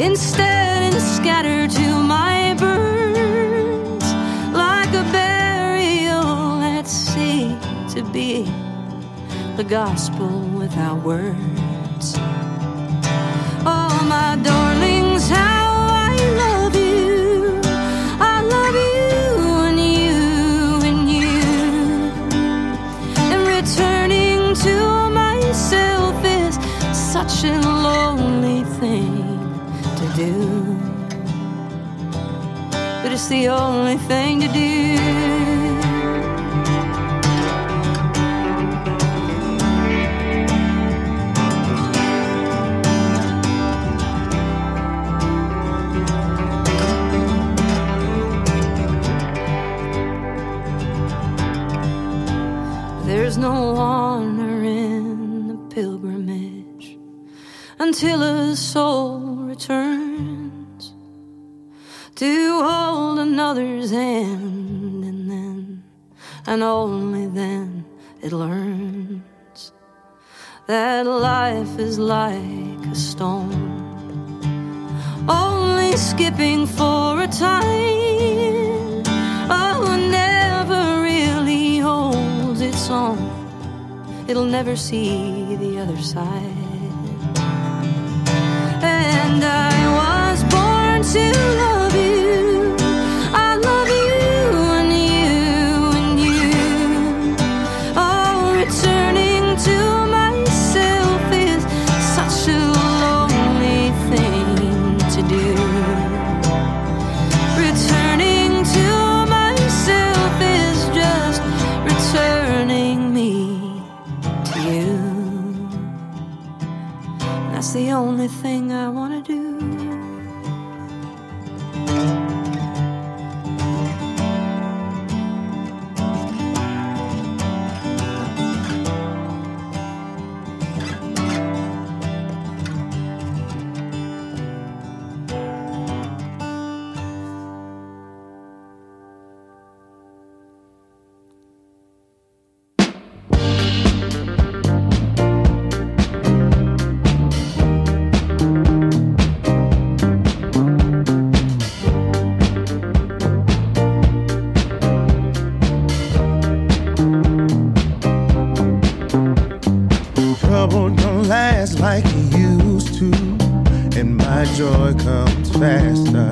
instead and scatter to my birds like a burial at sea, to be the gospel without words. Oh, my darlings, how I love you. I love you and you and you. And returning to myself is such a lonely thing to do, but it's the only thing to do. There's no honor in the pilgrimage until a soul returns to hold another's hand, and then, and only then, it learns that life is like a stone, only skipping for a time. Oh, never really holds its own. It'll never see the other side. And I was born to love you. I love you and you and you. Oh, returning to myself is such a lonely thing to do. Returning to myself is just returning me to you. That's the only thing I want to do. Like it used to, and my joy comes faster.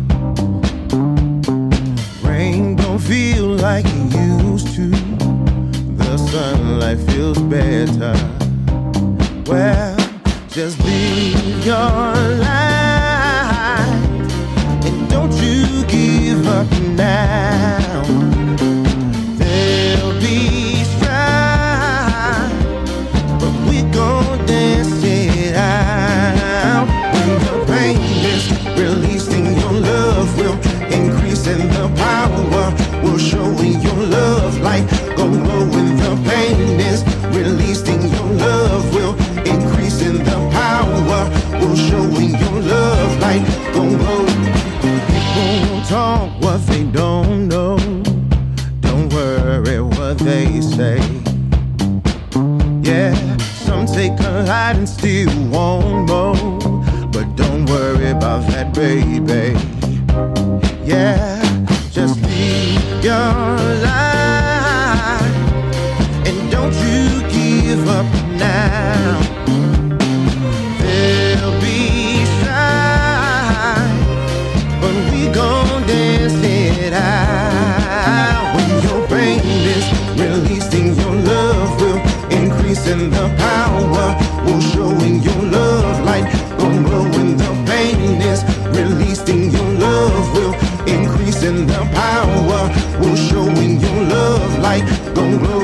Rain don't feel like it used to, the sunlight feels better. Well, just live your life, and don't you give up now. There'll be strife, but we're gonna dance it out. When the pain is released in your love will increase in the power. We'll show in your love light go low. When the pain is released in your love will increase in the power. We'll show in your love light go low. People won't talk what they don't know. Don't worry what they say. Yeah, some take a lot and still want more, but don't worry about that, baby. Yeah, just live your life, and don't you give up now. There'll be strife, but we gon' dance it out. When your pain is released in your love will increase in the power. We'll show in your love light gon' glow. When the pain is released in your love will increase in the power. We'll show in your love light gon' glow.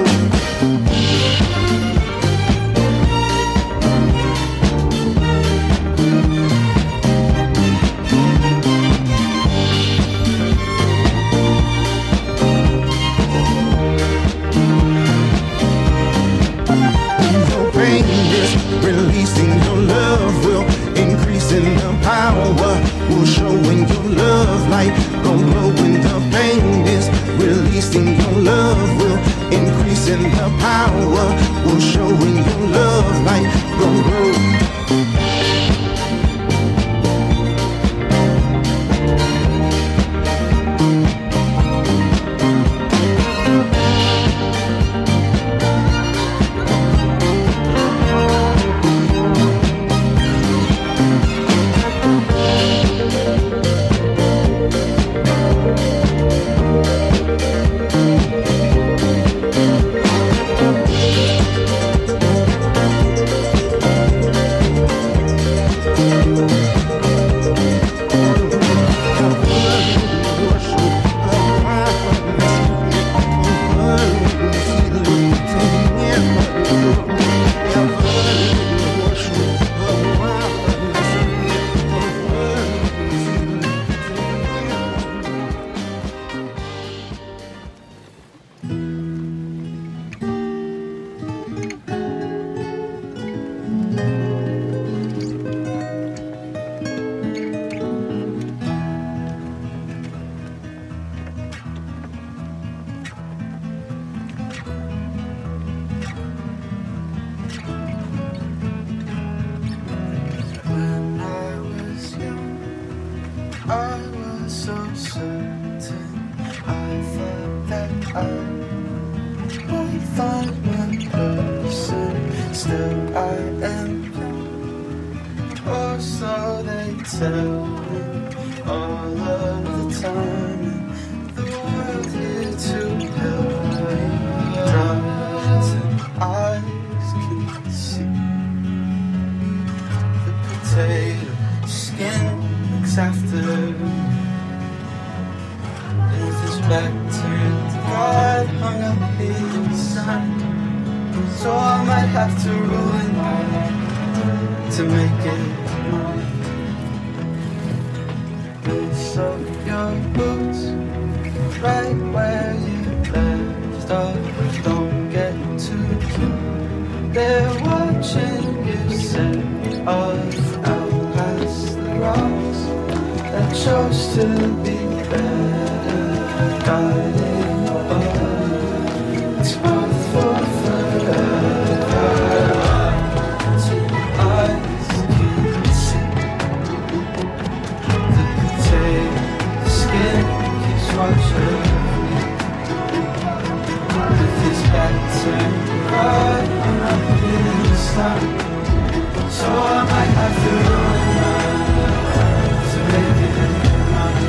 Releasing your love will increase in the power. We'll show in your love light gon' glow. When the pain is releasing your love will increase in the power. We'll show in your love light gon' glow. or so they tell me all of the time. The world here to help me. Darkness and eyes can see. The potato skin looks after. Is this back turned? God hung up his sign. So I might have to ruin to make it mine. Lace up your boots right where you left off. Don't get too cute. They're watching you set off out past the rocks that chose to be better. Guiding above, it's both for forever. Two eyes can see. The potato skin keeps watching me. With his back turned right up in the sun. So I might have to run to make it mine.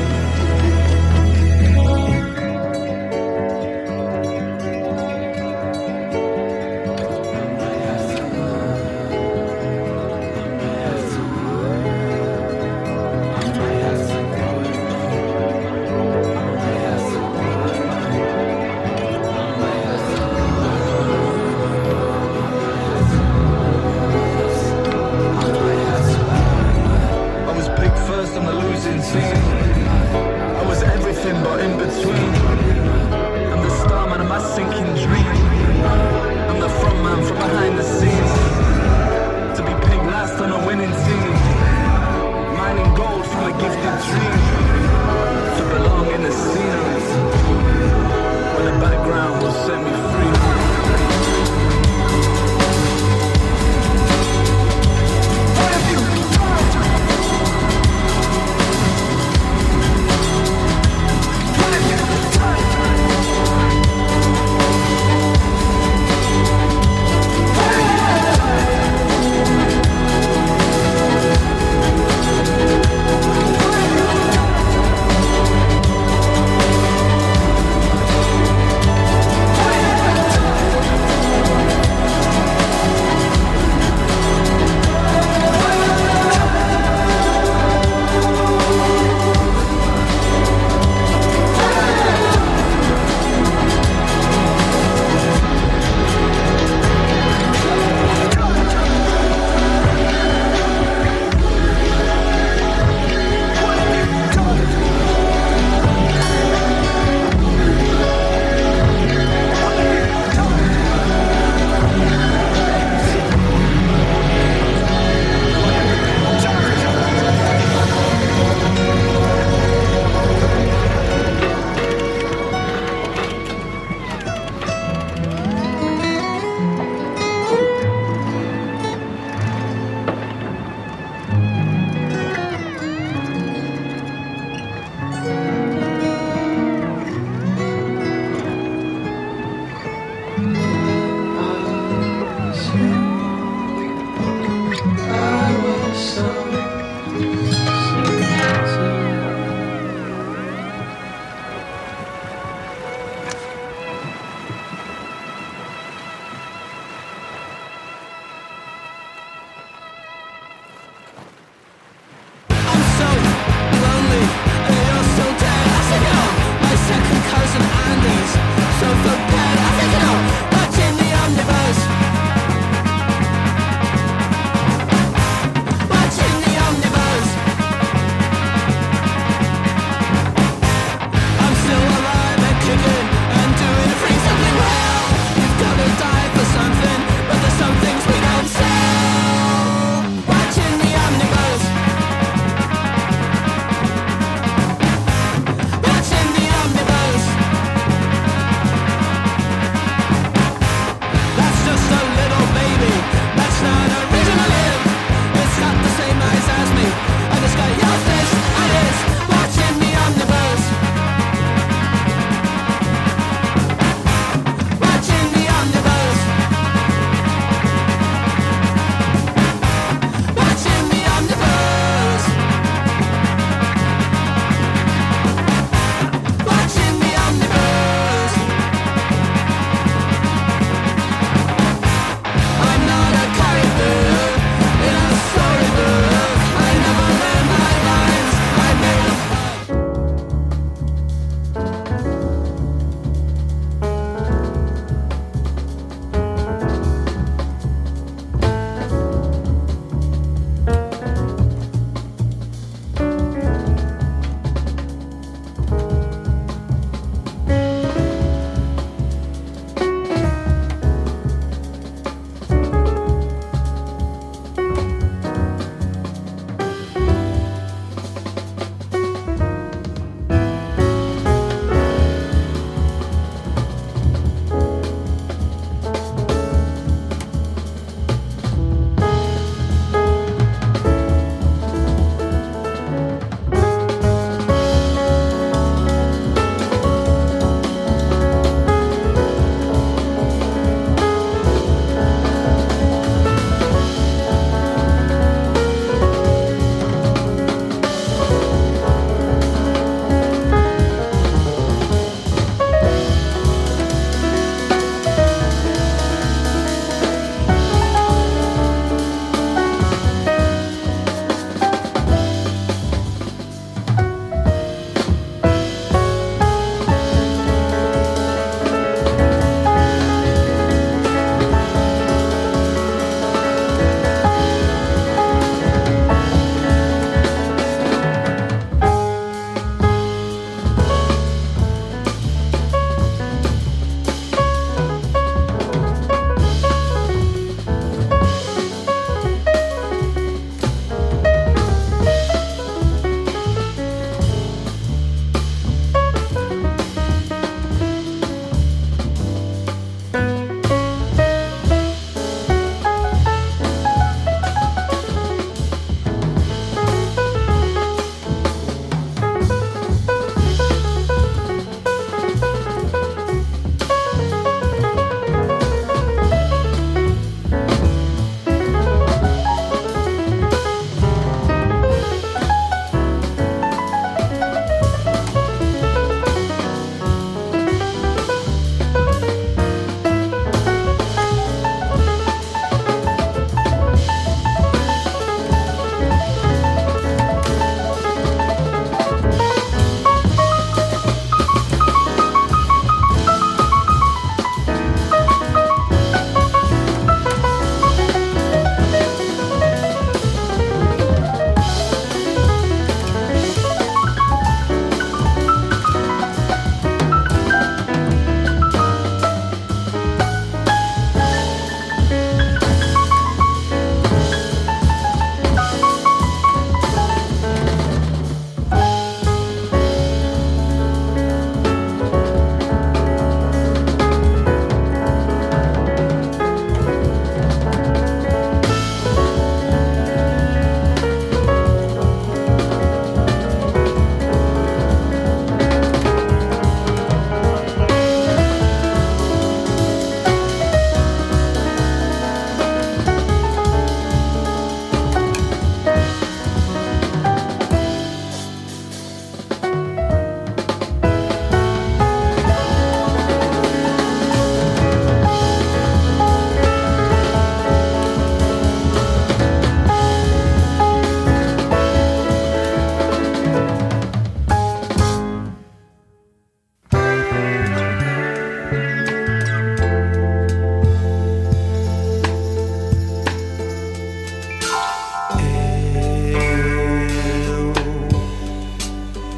Watching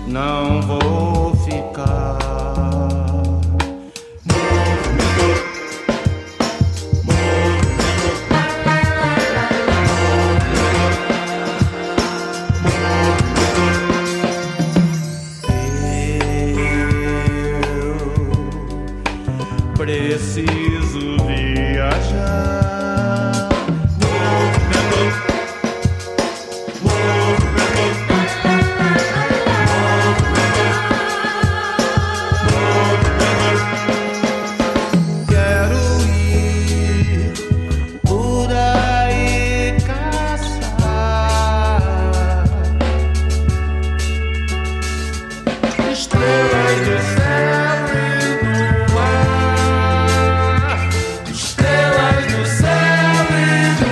não vou ficar. Preciso viajar. Quero ir por aí caçar estrelas do céu e do mar, estrelas do céu e do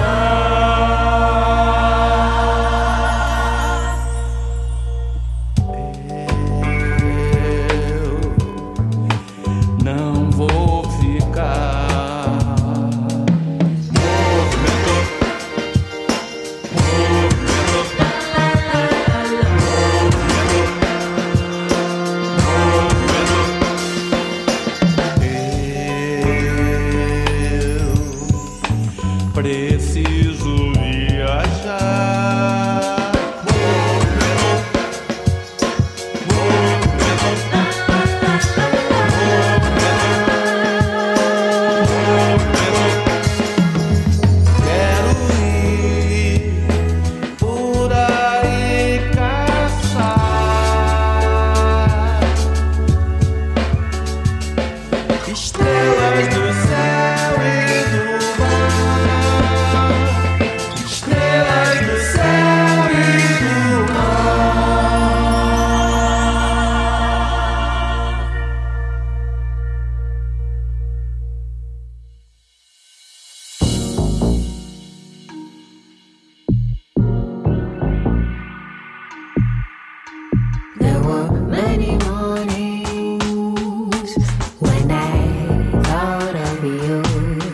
mar. Eu não vou ficar. Eu preciso viajar. Quero ir por aí caçar estrelas do céu e do mar, estrelas do céu e do There were many mornings when I thought of you.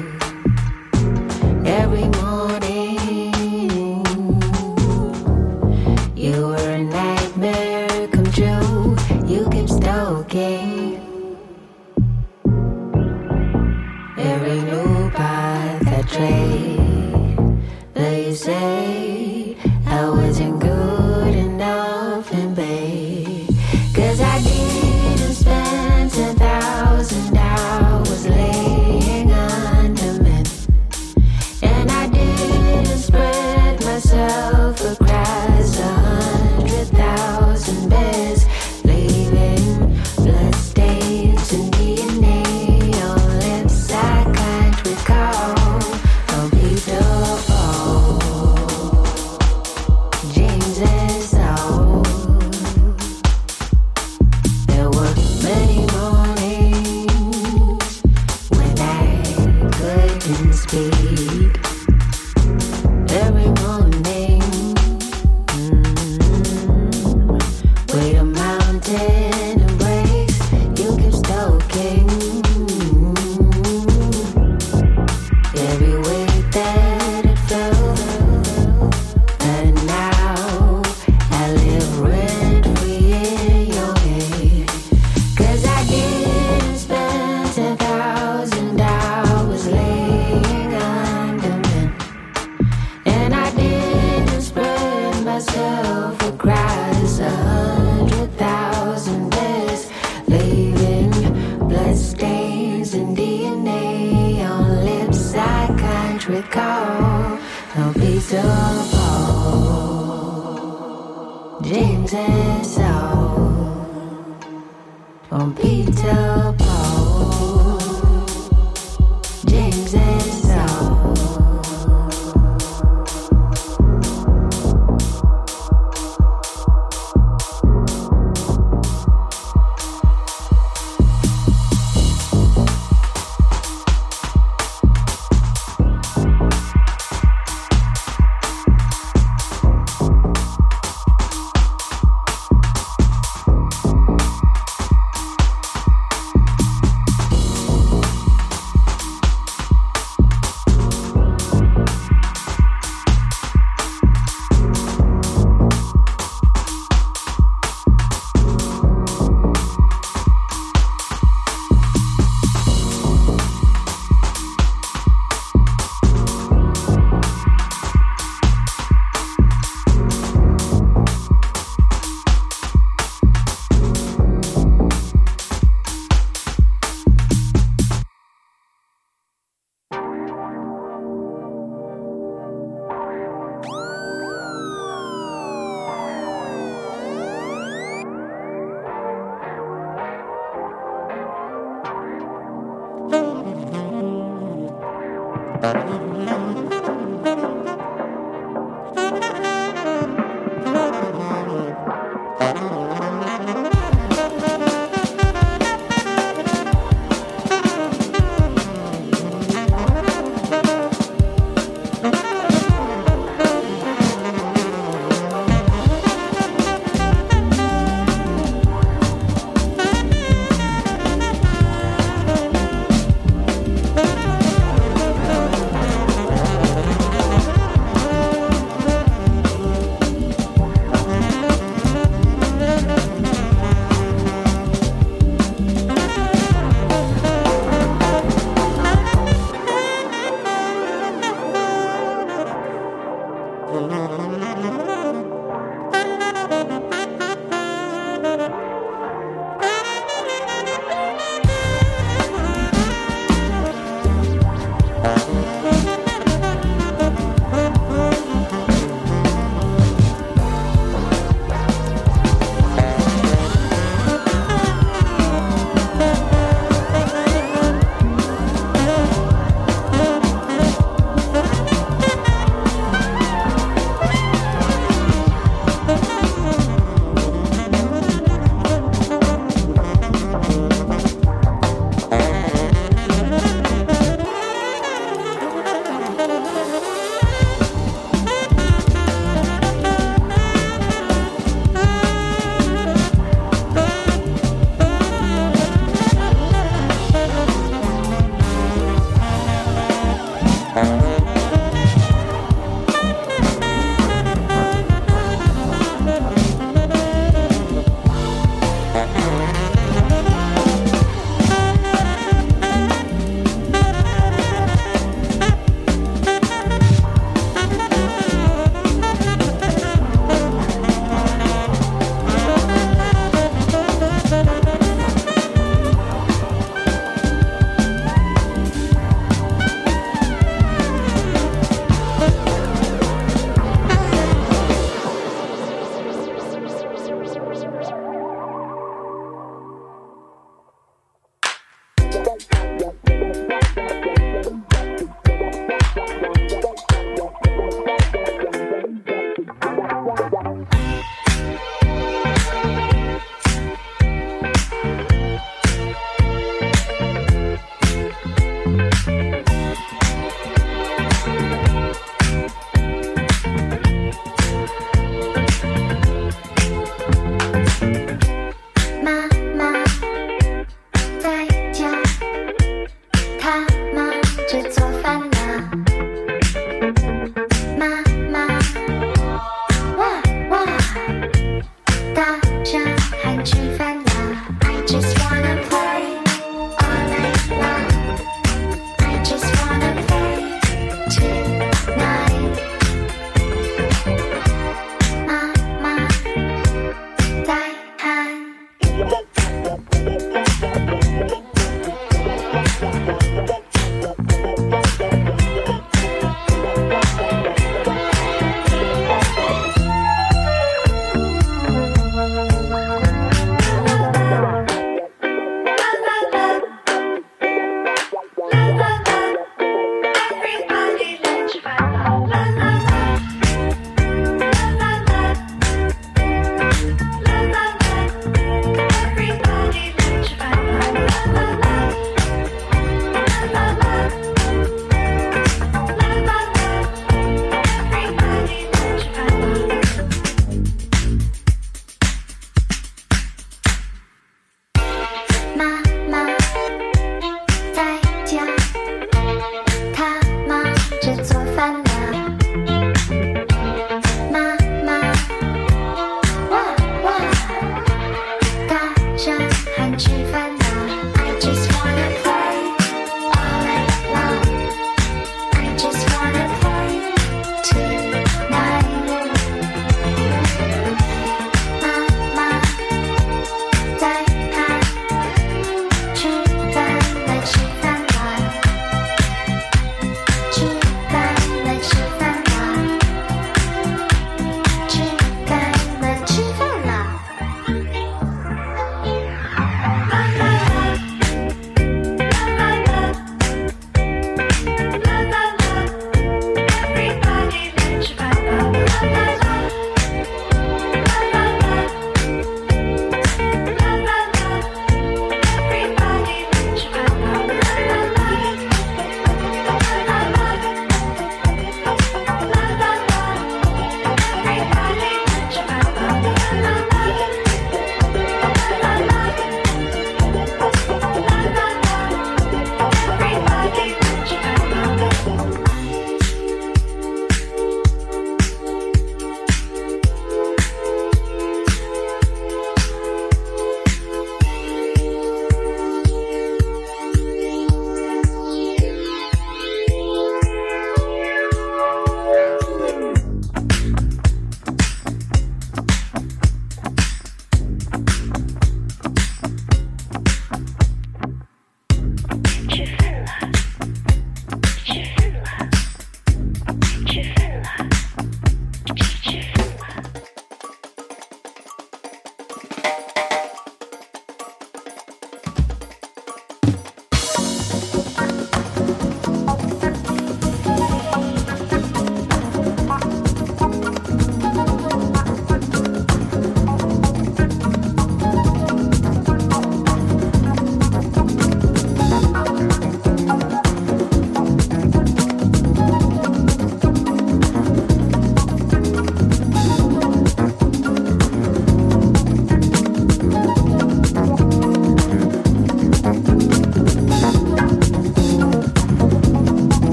Every morning you were a nightmare come true. You kept stalking every new path I trade. But you say I wasn't good enough and babe, 'cause I didn't spend 10,000 hours laying under men, and I didn't spread myself across 100,000 beds, leaving bloodstains and DNA on lips I can't recall. A beat of James and Saul. There were many mornings when I couldn't speak. Every morning, with a mountain embrace, you kept stalking every way that it felt. And now I live rent-free in your head, 'cause I didn't spend 10,000 hours laying under men, and I didn't spread myself across 100,000 beds, leaving bloodstains and DNA on lips I can't recall. No piece of James and Saul on Peter Paul. James and Saul.